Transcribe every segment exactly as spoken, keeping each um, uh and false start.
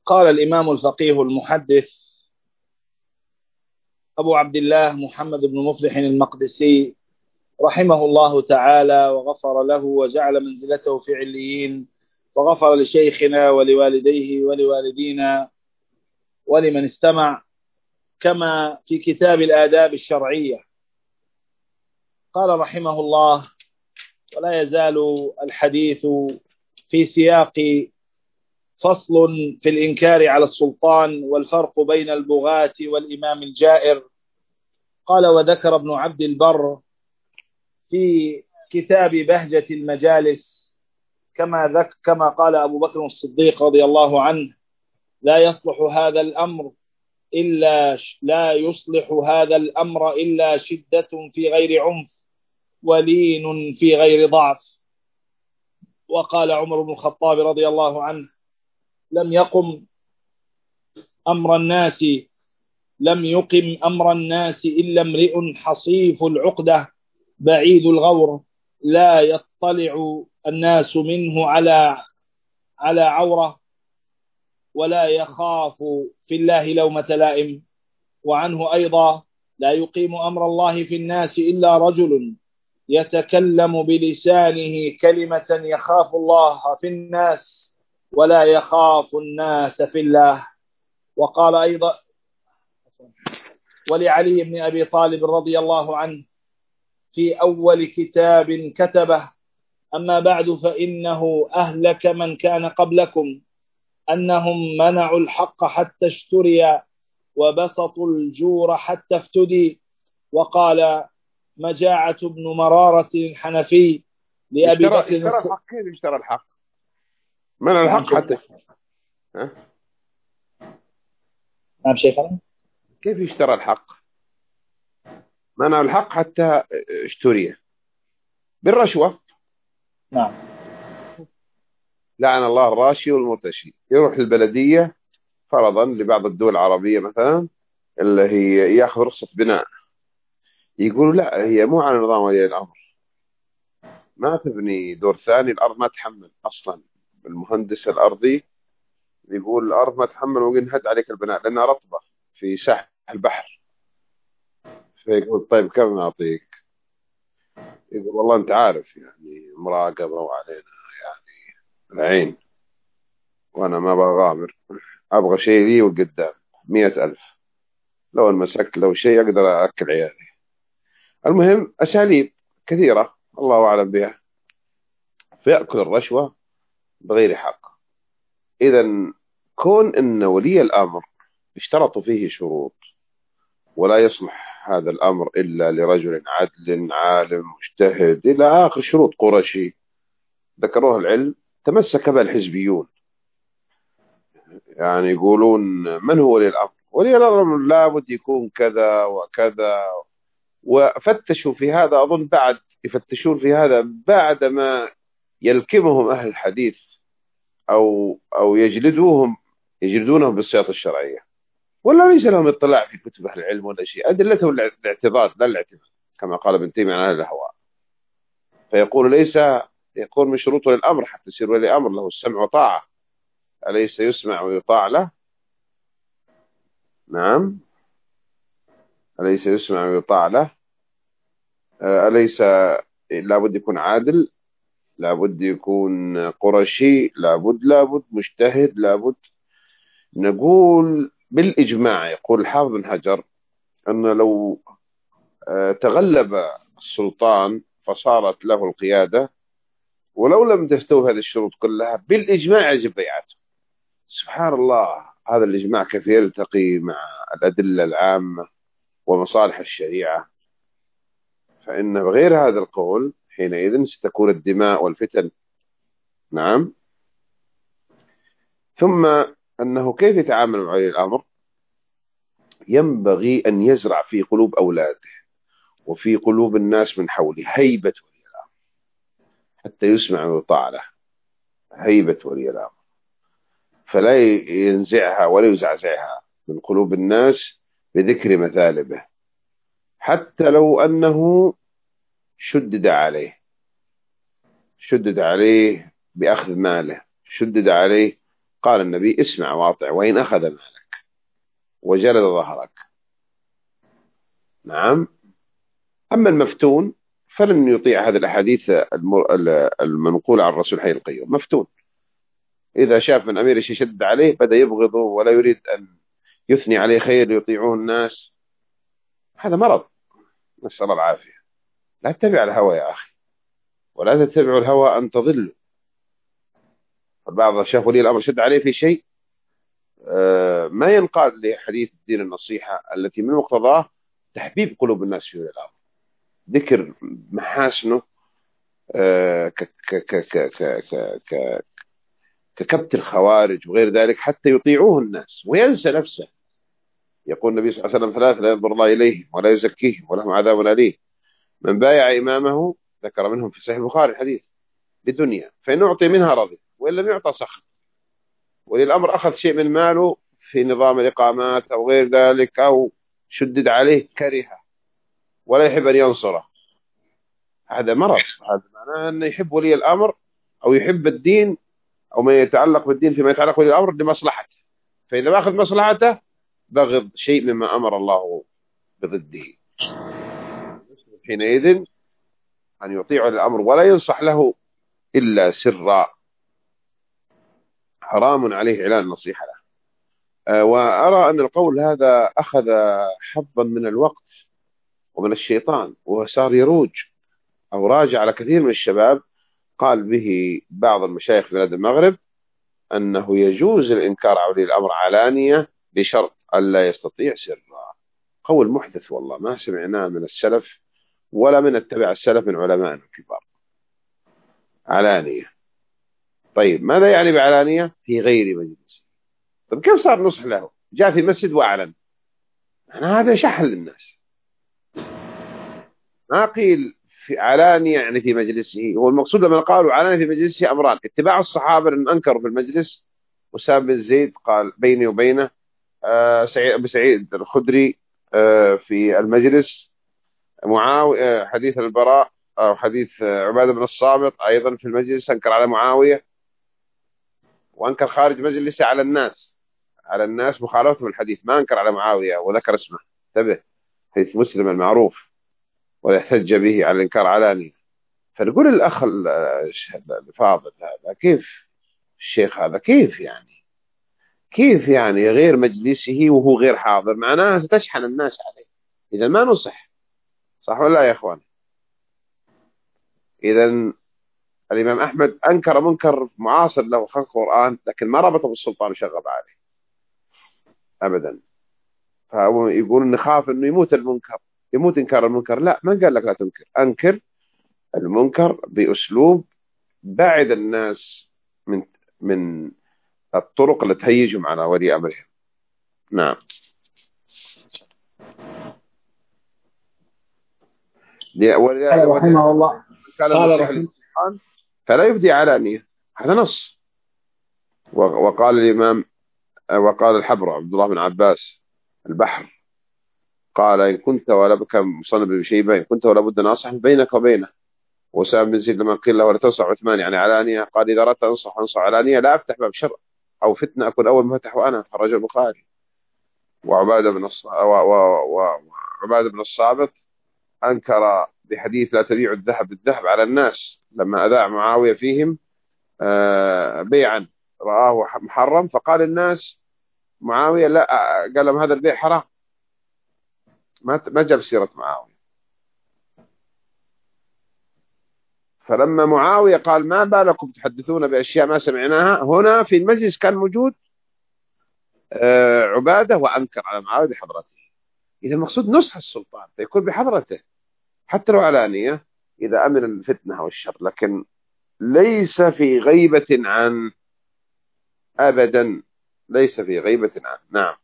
قال الإمام الفقيه المحدث أبو عبد الله محمد بن مفلح المقدسي رحمه الله تعالى وغفر له وجعل منزلته في عليين، وغفر لشيخنا ولوالديه ولوالدينا ولمن استمع، كما في كتاب الآداب الشرعية. قال رحمه الله: ولا يزال الحديث في سياق فصل في الإنكار على السلطان والفرق بين البغاة والإمام الجائر. قال: وذكر ابن عبد البر في كتاب بهجة المجالس كما ذك كما قال أبو بكر الصديق رضي الله عنه: لا يصلح هذا الأمر إلا لا يصلح هذا الأمر إلا شدة في غير عنف ولين في غير ضعف. وقال عمر بن الخطاب رضي الله عنه: لم يقم أمر الناس لم يقم أمر الناس إلا امرئ حصيف العقدة بعيد الغور، لا يطلع الناس منه على على عورة ولا يخاف في الله لومة لائم. وعنه أيضا: لا يقيم أمر الله في الناس إلا رجل يتكلم بلسانه كلمة يخاف الله في الناس ولا يخاف الناس في الله. وقال أيضا: ولعلي بن أبي طالب رضي الله عنه في أول كتاب كتبه: أما بعد فإنه أهلك من كان قبلكم أنهم منعوا الحق حتى اشتري وبسطوا الجور حتى افتدي. وقال مجاعة بن مرارة الحنفي لأبي اشترى بكر اشترى الص... الحق. كيف اشترى الحق؟ منع نعم الحق حتى. شيخنا. ها؟ نعم شيخنا. كيف اشترى الحق؟ منع الحق حتى اشتري بالرشوة. نعم. لعن الله الراشي والمرتشي. يروح البلدية فرضا لبعض الدول العربية مثلا اللي هي ياخذ رخصة بناء، يقولوا لا هي مو على نظام ولي الأمر، ما تبني دور ثاني، الأرض ما تحمل أصلا. المهندس الأرضي يقول الأرض ما تحمل وينهد عليك البناء لأنها رطبة في ساحل البحر. فيقول طيب كم نعطيك؟ يقول والله أنت عارف يعني مراقبة وعلينا يعني العين، وأنا ما بغامر، أبغى شيء لي وقدام مئة ألف، لو انمسكت لو شيء أقدر أكل عيالي. المهم أساليب كثيرة الله أعلم بها، فيأكل الرشوة بغير حق. إذا كون أن ولي الأمر اشترطوا فيه شروط، ولا يصلح هذا الأمر إلا لرجل عدل عالم مجتهد إلى آخر شروط قرشي ذكروها العلم، تمسك بها الحزبيون. يعني يقولون من هو ولي الأمر؟ ولي الأمر لابد يكون كذا وكذا، وفتشوا في هذا. أظن بعد يفتشون في هذا بعد ما يلكمهم أهل الحديث أو أو يجلدوهم يجلدونهم بالسياط الشرعية، ولا ليس لهم اطلاع في كتب أهل العلم ولا شيء. أدلته الاعتضاد لا الاعتماد، كما قال ابن تيمية عن أهل الهواء. فيقول ليس يكون من شروط الأمر حتى يصير ولي أمر له السمع وطاعة. أليس يسمع ويطاع له؟ نعم، أليس يسمع ويطاع له؟ أليس لابد يكون عادل، لابد يكون قرشي، لابد لابد مجتهد، لابد. نقول بالإجماع، يقول الحافظ بن حجر أن لو تغلب السلطان فصارت له القيادة ولو لم تستوي هذه الشروط كلها بالإجماع يجب بيعته. سبحان الله، هذا الإجماع كيف يلتقي مع الأدلة العامة ومصالح الشريعة. فإن بغير هذا القول حينئذ ستكون الدماء والفتن. نعم. ثم أنه كيف يتعامل مع ولي الأمر؟ ينبغي أن يزرع في قلوب أولاده وفي قلوب الناس من حوله هيبة ولي الأمر حتى يسمع ويطاع له. هيبة ولي الأمر، فلا ينزعها ولا يزعزعها من قلوب الناس بذكر مثالبه، حتى لو أنه شدد عليه، شدد عليه بأخذ ماله، شدد عليه قال النبي اسمع واطع وإن أخذ مالك وجلد ظهرك. نعم. أما المفتون فلن يطيع هذه الأحاديث المنقولة عن الرسول حي القيوم. مفتون إذا شاف من أمير يشد عليه بدأ يبغضه ولا يريد أن يثني عليه خير يطيعوه الناس. هذا مرض، نسأل الله العافية. لا تتبع الهوى يا أخي، ولا تتبعوا الهوى أن تضلوا. فبعض شاف ولي الأمر شد عليه في شيء ما ينقاد لحديث الدين النصيحة التي من مقتضاه تحبيب قلوب الناس في ولي الأمر، ذكر محاسنه ككبت الخوارج وغير ذلك حتى يطيعوه الناس وينسى نفسه. يقول النبي صلى الله عليه وسلم ثلاث لا ينظر الله إليهم ولا يزكيهم ولهم عذاب أليم: من بايع إمامه، ذكر منهم في صحيح البخاري الحديث، لدنيا فإن أعطي منها رضي وإن لم يعطى سخط. ولي الأمر أخذ شيء من ماله في نظام الإقامات أو غير ذلك أو شدد عليه كرهه ولا يحب أن ينصره. هذا مرض. هذا معناه أنه يحب ولي الأمر أو يحب الدين أو ما يتعلق بالدين فيما يتعلق ولي الأمر لمصلحته، فإذا ما أخذ مصلحته بغض شيء مما أمر الله بضده. حينئذ أن يطيع الأمر ولا ينصح له إلا سرا، حرام عليه إعلان النصيحة له. أه وأرى أن القول هذا أخذ حظا من الوقت ومن الشيطان وصار يروج أو راجع على كثير من الشباب. قال به بعض المشايخ في بلاد المغرب أنه يجوز الإنكار على ولي الأمر علانية بشرط ألا يستطيع سرا. قول محدث والله، ما سمعناه من السلف ولا من اتباع السلف من علماء الكبار. علانية. طيب ماذا يعني بعلانية؟ في غير مجلس. طيب كيف صار نصح له؟ جاء في مسجد وأعلن. أنا هذا شحن للناس. ما قيل في علانية يعني في مجلسه. هو المقصود لما قالوا علانية في مجلسه أمران: اتباع الصحابة لأن أنكروا في المجلس، وسام بن زيد قال بيني وبينه آه سعيد أبو سعيد الخدري آه في المجلس، معاوية حديث البراء أو حديث عبادة بن الصامت أيضا في المجلس أنكر على معاوية، وأنكر خارج مجلسه على الناس على الناس مخالفته بالحديث، ما أنكر على معاوية وذكر اسمه. انتبه، حديث مسلم المعروف ولا يحتج به على الإنكار علاني. فنقول الأخ الفاضل هذا كيف الشيخ هذا كيف يعني كيف يعني غير مجلسه وهو غير حاضر؟ معناها ستشحن الناس عليه. إذا ما نصح، صح ولا لا يا إخوان؟ إذا الإمام أحمد أنكر منكر معاصر له خلق القرآن، لكن ما ربطه بالسلطان وشغب عليه أبدا. فهو يقول نخاف أنه يموت المنكر، يموت إنكار المنكر. لا، من قال لك لا تنكر؟ أنكر المنكر بأسلوب بعد الناس من من الطرق التي تهيجهم على ولي أمرهم. نعم. قال رحمه الله قال رحمه فلا يبدي علانية، هذا نص. وقال الإمام وقال الحبر عبد الله بن عباس البحر قال إن كنت ولا بك مصنف بشيبة إن كنت ولا بد ناصح بينك وبينه. وسام بن زيد لما قيل له ولا تنصح عثمان يعني علانية قال إذا أردت أنصح أنصح علانية لا أفتح باب شر أو فتنة أكون أول مفتح وأنا. خرج البخاري. وعبادة بن الص... وعبادة بن الصامت أنكر بحديث لا تبيع الذهب بالذهب على الناس لما أذاع معاوية فيهم بيعا رآه محرم، فقال الناس معاوية لا، قال لهم هذا البيع حرام، ما ما جاب سيرة معاوية. فلما معاوية قال ما بالكم تحدثون بأشياء ما سمعناها، هنا في المجلس كان موجود عبادة وأنكر على معاوية بحضرته. إذا المقصود نصح السلطان فيكون بحضرته حتى لو علانية إذا أمن الفتنة أو الشر، لكن ليس في غيبة عن أبدا، ليس في غيبة عن. نعم.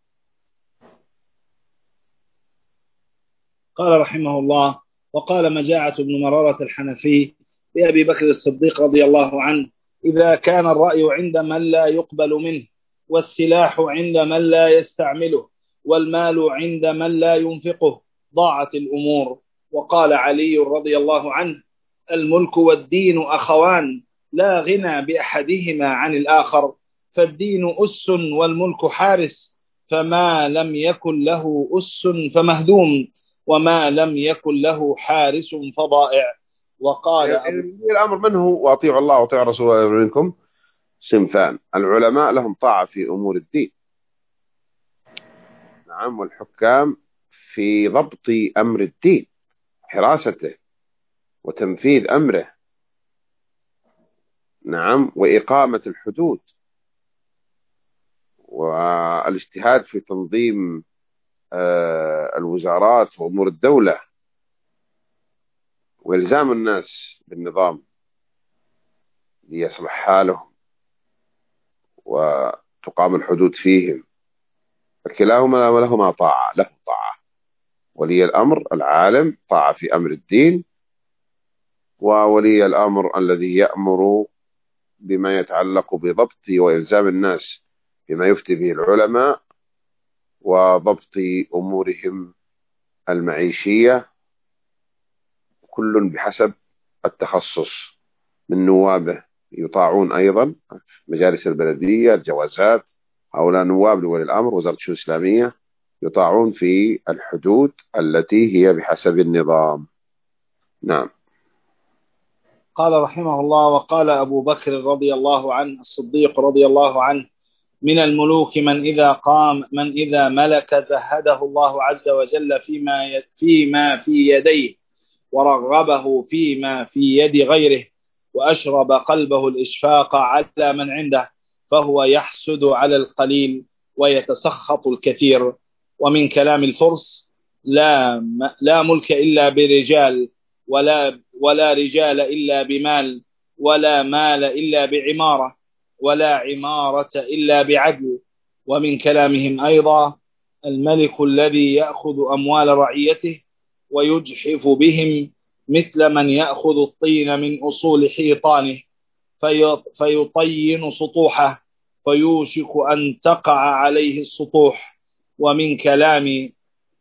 قال رحمه الله: وقال مجاعة بن مرارة الحنفي لأبي بكر الصديق رضي الله عنه: إذا كان الرأي عند من لا يقبل منه، والسلاح عند من لا يستعمله، والمال عند من لا ينفقه، ضاعت الأمور. وقال علي رضي الله عنه: الملك والدين أخوان، لا غنى بأحدهما عن الآخر. فالدين أس والملك حارس، فما لم يكن له أس فمهدوم، وما لم يكن له حارس فضائع. وقال أبو الأمر منه وأطيعوا الله وأطيعوا الرسول منكم صنفان: العلماء لهم طاعة في أمور الدين، نعم، والحكام في ضبط أمر الدين، حراسته وتنفيذ أمره، نعم، وإقامة الحدود، والاجتهاد في تنظيم الوزارات وأمور الدولة، وإلزام الناس بالنظام ليصلح حالهم وتقام الحدود فيهم. فكلاهما ولهما طاعة، له طاعة. ولي الأمر العالم طاعة في أمر الدين، وولي الأمر الذي يأمر بما يتعلق بضبط وإلزام الناس بما يفتي به العلماء وضبط أمورهم المعيشية، كل بحسب التخصص. من نوابه يطاعون أيضا مجالس البلدية، الجوازات، هؤلاء نواب لولي الأمر، وزارة الشؤون الإسلامية، يطاعون في الحدود التي هي بحسب النظام. نعم. قال رحمه الله: وقال أبو بكر رضي الله عنه الصديق رضي الله عنه: من الملوك من إذا قام من إذا ملك زهده الله عز وجل فيما فيما في يديه، ورغبه فيما في يد غيره، وأشرب قلبه الإشفاق على من عنده، فهو يحسد على القليل ويتسخط الكثير. ومن كلام الفرس: لا لا ملك إلا برجال، ولا ولا رجال إلا بمال، ولا مال إلا بعمارة، ولا عمارة إلا بعدل. ومن كلامهم أيضا: الملك الذي يأخذ أموال رعيته ويجحف بهم مثل من يأخذ الطين من أصول حيطانه فيطين سطوحه فيوشك أن تقع عليه السطوح. ومن كلام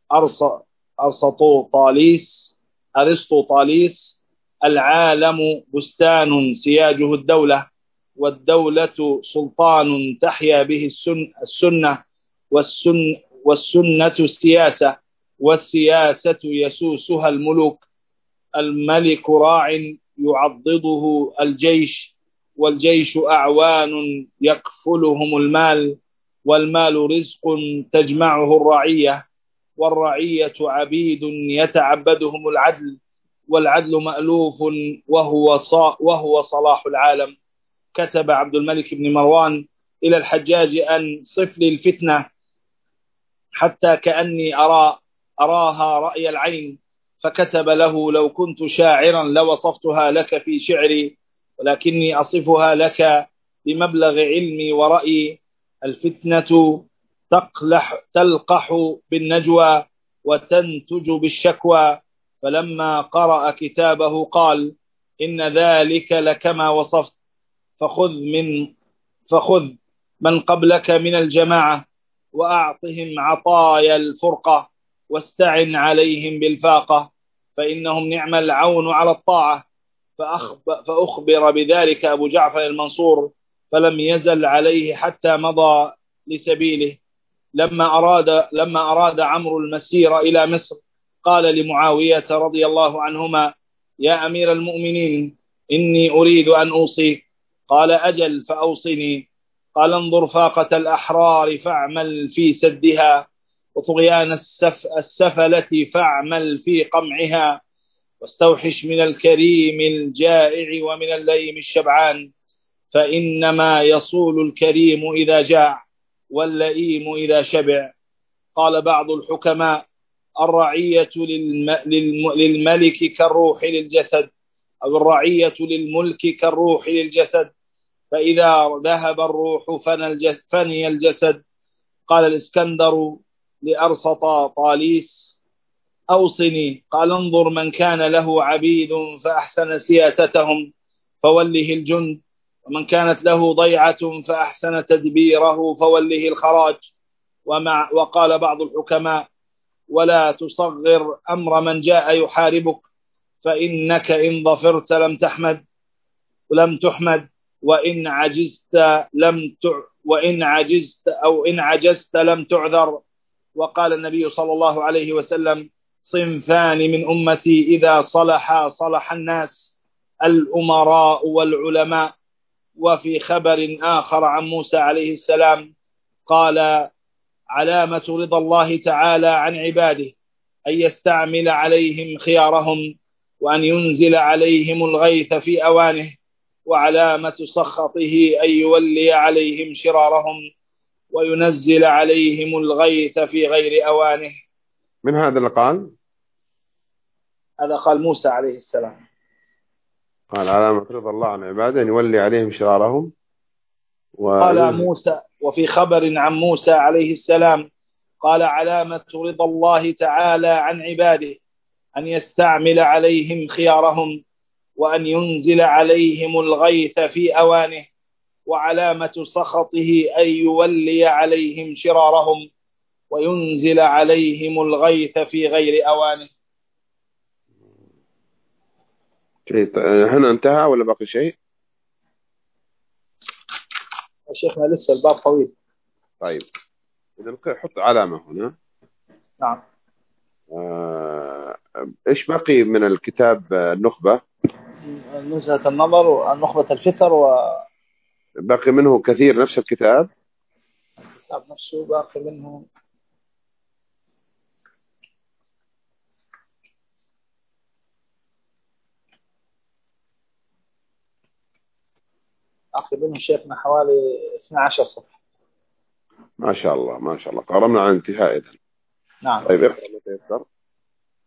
أرسطوطاليس أرسطوطاليس: العالم بستان سياجه الدولة، والدولة سلطان تحيا به السن السنة، والسن والسنة السياسة، والسياسة يسوسها الملوك. الملك راع يعضده الجيش، والجيش أعوان يكفلهم المال، والمال رزق تجمعه الرعية، والرعية عبيد يتعبدهم العدل، والعدل مألوف وهو وهو صلاح العالم. كتب عبد الملك بن مروان إلى الحجاج أن صف لي الفتنة حتى كأني أرى أراها رأي العين، فكتب له: لو كنت شاعرا لوصفتها لك في شعري، ولكني أصفها لك بمبلغ علمي ورأيي. الفتنة تقلح تلقح بالنجوى وتنتج بالشكوى. فلما قرأ كتابه قال: إن ذلك لكما وصفت، فخذ من فخذ من قبلك من الجماعة، وأعطهم عطايا الفرقة، واستعن عليهم بالفاقة، فإنهم نعم العون على الطاعة. فأخبر بذلك أبو جعفر المنصور، فلم يزل عليه حتى مضى لسبيله. لما أراد لما أراد عمرو المسير إلى مصر قال لمعاوية رضي الله عنهما: يا أمير المؤمنين، إني أريد أن أوصيك. قال: أجل، فأوصني. قال: انظر فاقة الأحرار فاعمل في سدها، وطغيان السف السفلة فاعمل في قمعها، واستوحش من الكريم الجائع ومن اللئيم الشبعان، فإنما يصول الكريم إذا جاع، واللئيم إذا شبع. قال بعض الحكماء: الرعية للم... للم... للملك كالروح للجسد، أو الرعية للملك كالروح للجسد، فإذا ذهب الروح فني الجسد. قال الإسكندر لأرسطاطاليس: أوصني. قال: انظر من كان له عبيد فأحسن سياستهم فوله الجند، ومن كانت له ضيعة فأحسن تدبيره فوله الخراج. ومع وقال بعض الحكماء: ولا تصغر أمر من جاء يحاربك، فإنك إن ظفرت لم تحمد لم تحمد، وإن عجزت لم وإن عجزت أو إن عجزت لم تعذر. وقال النبي صلى الله عليه وسلم: صنفان من أمتي إذا صلحا صلح الناس، الأمراء والعلماء. وفي خبر آخر عن موسى عليه السلام قال: علامة رضا الله تعالى عن عباده أن يستعمل عليهم خيارهم، وأن ينزل عليهم الغيث في أوانه، وعلامة سخطه أن يولي عليهم شرارهم وينزل عليهم الغيث في غير أوانه. من هذا اللي قال؟ هذا قال موسى عليه السلام. قال: علامة رضا الله عن عباده أن يولي عليهم شرارهم. قال موسى. وفي خبر عن موسى عليه السلام قال: علامة رضا الله تعالى عن عباده أن يستعمل عليهم خيارهم، وأن ينزل عليهم الغيث في أوانه، وعلامة سخطه أن يولي عليهم شرارهم وينزل عليهم الغيث في غير أوانه. شيء هنا انتهى ولا باقي شيء؟ يا شيخنا لسه الباب طويل. طيب إذا حط علامة هنا. نعم. آه، إيش باقي من الكتاب؟ النخبة، نزهة النظر ونخبة الفكر، و باقي منه كثير نفس الكتاب. الكتاب نفسه باقي منه باقي منه شيخنا حوالي اثني عشر صفحة. ما شاء الله ما شاء الله، قربنا على الانتهاء إذن. نعم. طيب اقرأ ما تيسر.